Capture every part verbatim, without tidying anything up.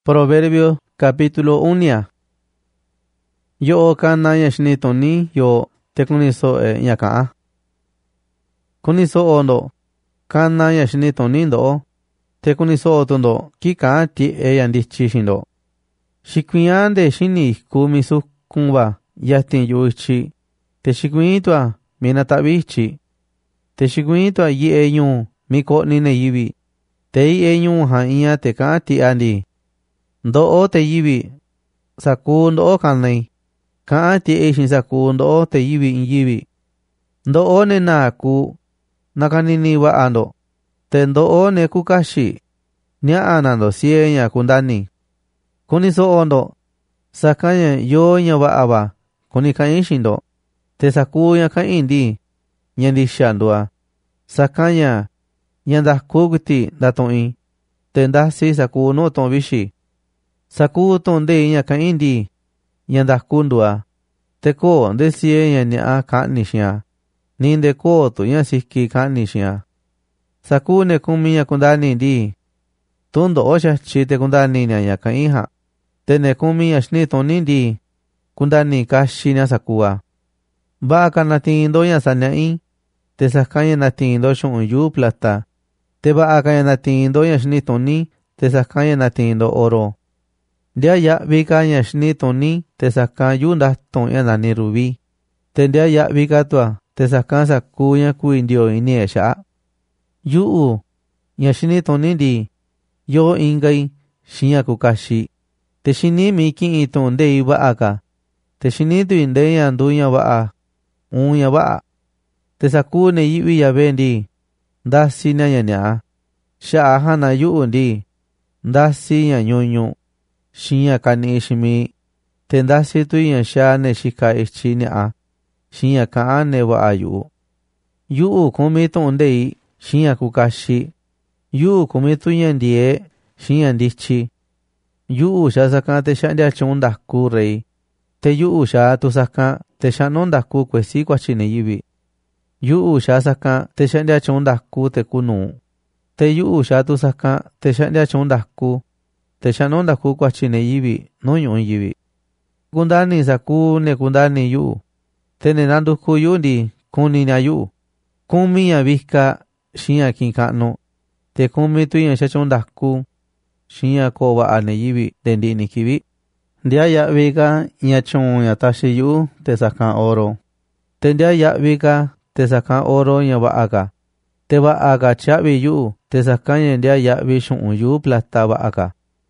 Proverbios capítulo uno. Yo kana yashni toni yo tekuniso e nyaka. Kuniso ondo kana yashni toni ndo tekuniso otondo kika ti e yandichi shindo. Shikwiande shini kumisu kumba yatin yuichi. Te shikwiitwa minatabichi. Te shikwiitwa yi enyun miko nine yibi. Te yi enyun ha iya te ka ti andi. Ndo o te yibi saku ndo o kanai. Ka ti eishin saku ndo o te yibi in yibi. Ndo o ne na ku nakanini wa ando. Te ndo o ne kukashi. Nya anando sienya kundani. Kuniso ondo sakanya yo nya wa aba. Kunika ishindo. Te saku ya ka indi. Nyandi shandua. Sakanya nyanda kuguti datoi. Te ndasi saku no ton vishi. Saku tonde nya ka indi. Nyanda kundua. Te ko nde sienya nya ka nishia. Ninde ko tu nya siki ka nishia. Saku ne kumiya kundani di. Tundo osha chite kundani nya nya ka iha. Te ne kumiya shni toni di. Kundani kashi nya sakua. Baka natindo nya sanyai. Te sakanya natindo shun yu plata. Te baka nya natindo nya shni toni. Te sakanya natindo oro. Ndia ya vika nya shni toni. Te saka yu ndaton ya nani rubi. Te ndia ya vika tua. Te saka saku nya kuindio ini esha. Yu nya shni toni di. Yo ingai shinya kukashi. Te shini miki iton de iba aka. Te shini tu inde ya ndunya waa. Unya waa. Te saku ne yiwi ya bendi. Ndasi nya nya. Sha hana yu undi. Ndasi nya nyonyo. Shinya kani ishimi. Te ndasi tu ya sha ne shika ichi nya. Shinya kaane waa yu. Yu kumito undei. Shinya kukashi. Yu kumitu ya ndie. Shinya ndichi. Yu sha saka te sha ndia chunda ku rei. Te yu sha tu saka te sha nonda ku kwesi kwa chine yibi. Yu sha saka te sha ndia chunda ku te kunu. Te yu sha tu saka te sha ndia chunda ku. Te sha nonda ku kwa chine yibi. No yun yibi. Kundani saku ne kundani yu. Te ne nandu ku yu ndi kuni na yu. Kumi ya vika shinya kinkano. Te kumi tu ya sha chunda ku. Shinya ko wa ane yibi dendi ni kibi. Ndia ya vika nya chon ya tashi yu te saka oro. Te ndia ya vika te saka oro nya wa aga. Te wa aga chabi yu te saka nya ndia ya vishun yu plata wa aga.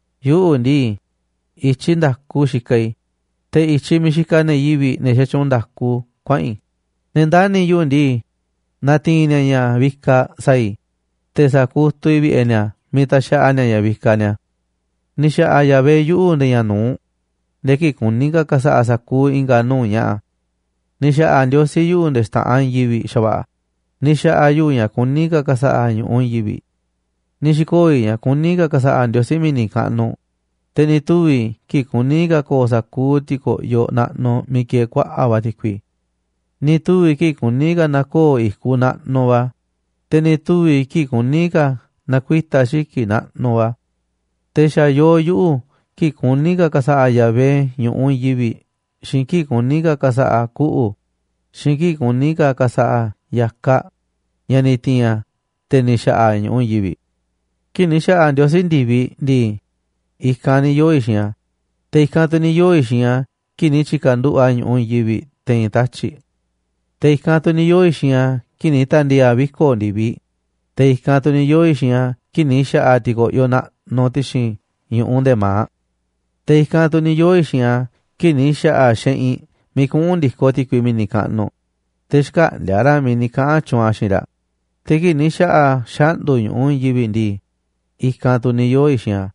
Yu ndi ichi ndaku shikai. Te ichi mishika ne yibi ne shechon ndaku kwai. Nendani yu ndi natina nya vika sai. Te saku tuibi enya mita sha anya ya vika nya. Nisha aya ve yu ne ya nu. Leki kunika kasa asaku inga nu nya. Nisha andio si yu nde sta an yibi shaba. Nisha ayu ya kunika kasa anyu on yibi. Nishikoi ya kunika kasa andio si minika nu. Teni tuwi ki kunika ko saku tiko yo na no mikie kwa awatikwi. Ni tuwi ki kunika na ko iku na no wa. Teni tuwi ki kunika na kuita shiki na no wa. Tesha yo yu ki kunika kasa ayabe yu un yibi. Shinki kunika kasa a kuu. Shinki kunika kasa a yaka. Yani tia tenisha a yu un yibi. Ki nisha a ndio sindibi di. Ikani yo ishia. Te ikantuni yo ishia. Ki nichikandu a yu un yibi ten tachi. Te ikantuni yo ishia. Ki nitandia biko ndibi. Te ikantuni yo ishia. Ki nisha a tiko yo na notishi yu un de ma. Te ikantuni yo ishia. Ki nisha a shen mikun diskoti kui minikano. Te shka liara minika chua shira. Te ki nisha a shandu yu un yibindi. Ikantuni yo ishia.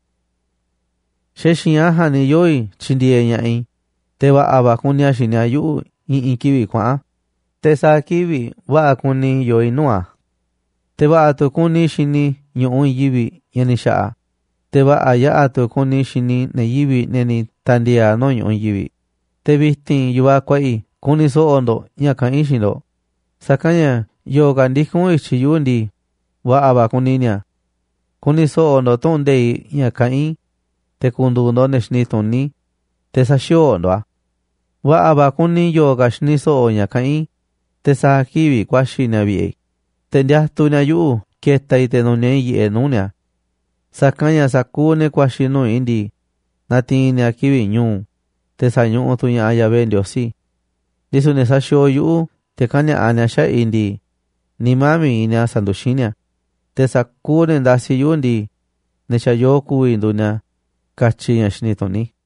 Sheshia hani yoi chindie nyai. Te wa abakunia shinia yu in kiwi kwa. Te sa kiwi wa akuni yoi nua. Te wa atukuni shini yu un yibi yanisha. Te wa aya atukuni shini ne yibi neni tandia no yu un yibi. Te vistin yuwa kwai kuni so ondo nyaka ishindo. Sakanya yo gandikun ichi yundi wa abakuninia. Kuni so ondo tonde nyaka in. te kundundo nexni toni, te saxiondoa. Wa abakuni yo gashni so ña kain, te sa kiwi kwashi na vie. Te ndiatu na yu, kieta ite no nei ye nunia. Sakanya sakune kwashi no indi, natini kiwi ñu, te sa ñu tuña ayabe ndiosi. Disu ne saxio yu, te kanya anya sha indi, ni mami ina sandushinia. Te sakune ndasi yundi, ne chayo kuwi ndunia, kachi ña shnitoni.